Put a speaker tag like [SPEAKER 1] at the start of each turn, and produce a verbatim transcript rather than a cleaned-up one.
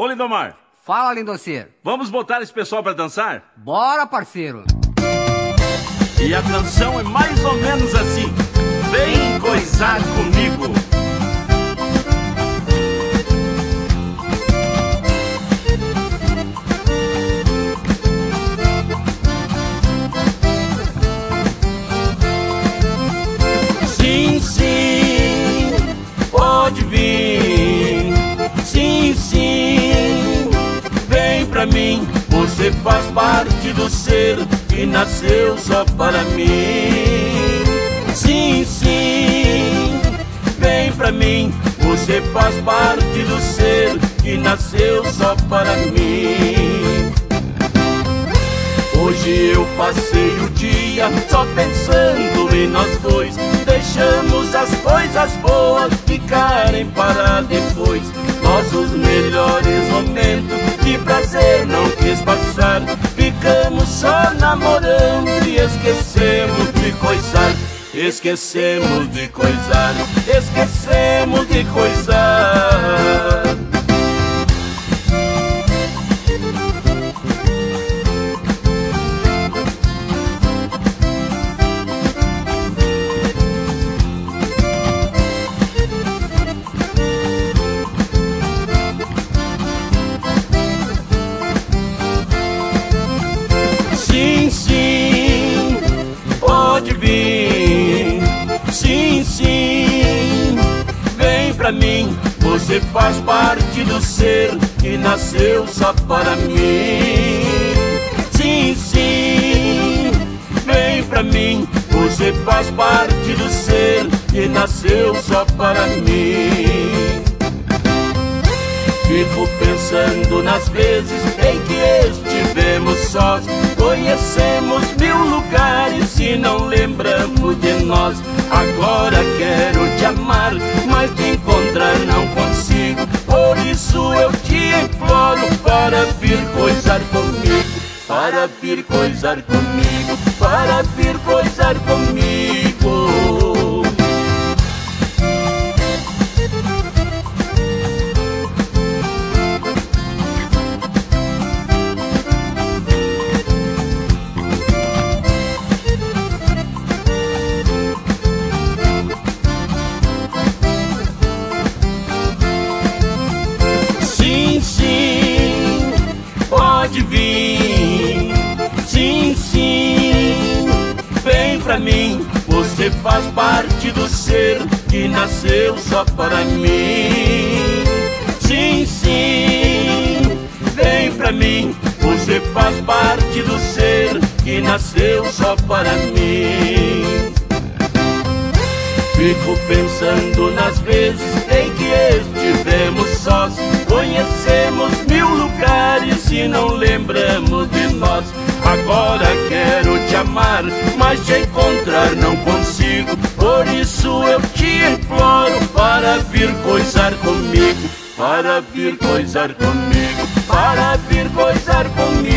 [SPEAKER 1] Ô, Lindomar.
[SPEAKER 2] Fala, Lindoceiro.
[SPEAKER 1] Vamos botar esse pessoal pra dançar?
[SPEAKER 2] Bora, parceiro.
[SPEAKER 1] E a canção é mais ou menos assim. Vem coisar comigo. Sim, sim, pode vir. Sim, sim, vem pra mim. Você faz parte do ser que nasceu só para mim. Sim, sim, vem pra mim. Você faz parte do ser que nasceu só para mim. Hoje eu passei o dia só pensando em nós dois. Deixamos as coisas boas ficarem para depois. Nossos melhores momentos de prazer não quis passar. Ficamos só namorando e esquecemos de coisar. Esquecemos de coisar, esquecemos de coisar. Sim, sim, pode vir. Sim, sim, vem pra mim. Você faz parte do ser que nasceu só para mim. Sim, sim, vem pra mim. Você faz parte do ser que nasceu só para mim. Fico pensando nas vezes em que estivemos sós. Conhecemos mil lugares e não lembramos de nós. Agora quero te amar, mas te encontrar não consigo. Por isso eu te imploro para vir coisar comigo. Para vir coisar comigo, para vir coisar comigo. Sim, sim, pode vir. Sim, sim, vem pra mim. Você faz parte do ser que nasceu só para mim. Sim, sim, vem pra mim. Você faz parte do ser que nasceu só para mim. Fico pensando nas vezes em que estivemos sós. Conhecemos mil lugares e não lembramos de nós. Agora quero te amar, mas te encontrar não consigo. Por isso eu te imploro para vir coisar comigo. Para vir coisar comigo, para vir coisar comigo.